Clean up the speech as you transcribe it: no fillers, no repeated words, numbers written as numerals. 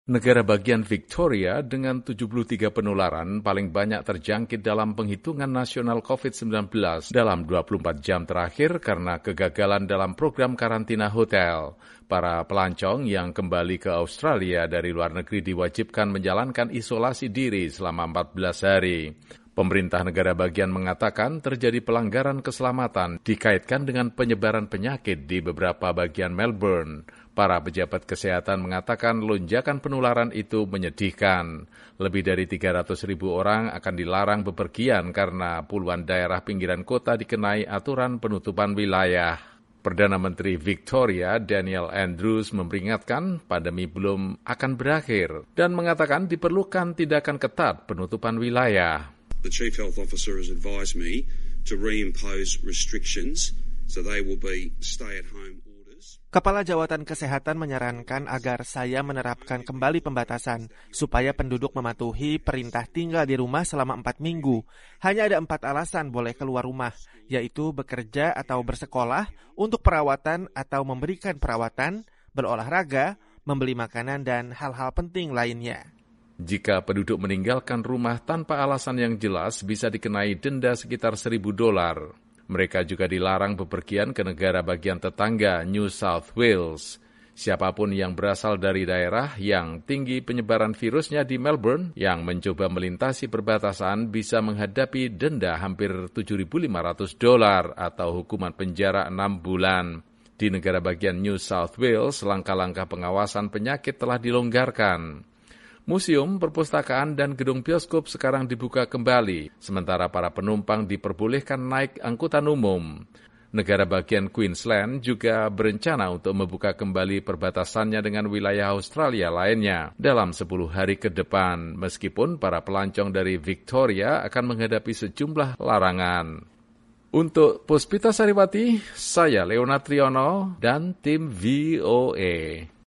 Negara bagian Victoria dengan 73 penularan paling banyak terjangkit dalam penghitungan nasional COVID-19 dalam 24 jam terakhir karena kegagalan dalam program karantina hotel. Para pelancong yang kembali ke Australia dari luar negeri diwajibkan menjalankan isolasi diri selama 14 hari. Pemerintah negara bagian mengatakan terjadi pelanggaran keselamatan dikaitkan dengan penyebaran penyakit di beberapa bagian Melbourne. Para pejabat kesehatan mengatakan lonjakan penularan itu menyedihkan. Lebih dari 300.000 orang akan dilarang bepergian karena puluhan daerah pinggiran kota dikenai aturan penutupan wilayah. Perdana Menteri Victoria, Daniel Andrews, memperingatkan pandemi belum akan berakhir dan mengatakan diperlukan tindakan ketat penutupan wilayah. The Chief Health Officer has advised me to reimpose restrictions, so they will be stay-at-home orders. Kepala Jawatan Kesehatan menyarankan agar saya menerapkan kembali pembatasan supaya penduduk mematuhi perintah tinggal di rumah selama 4 minggu. Hanya ada 4 alasan boleh keluar rumah, yaitu bekerja atau bersekolah, untuk perawatan atau memberikan perawatan, berolahraga, membeli makanan, dan hal-hal penting lainnya. Jika penduduk meninggalkan rumah tanpa alasan yang jelas, bisa dikenai denda sekitar $1.000. Mereka juga dilarang bepergian ke negara bagian tetangga New South Wales. Siapapun yang berasal dari daerah yang tinggi penyebaran virusnya di Melbourne yang mencoba melintasi perbatasan bisa menghadapi denda hampir $7.500 atau hukuman penjara 6 bulan. Di negara bagian New South Wales, langkah-langkah pengawasan penyakit telah dilonggarkan. Museum, perpustakaan, dan gedung bioskop sekarang dibuka kembali, sementara para penumpang diperbolehkan naik angkutan umum. Negara bagian Queensland juga berencana untuk membuka kembali perbatasannya dengan wilayah Australia lainnya dalam 10 hari ke depan, meskipun para pelancong dari Victoria akan menghadapi sejumlah larangan. Untuk Puspita Sariwati, saya Leonard Triono dan tim VOA.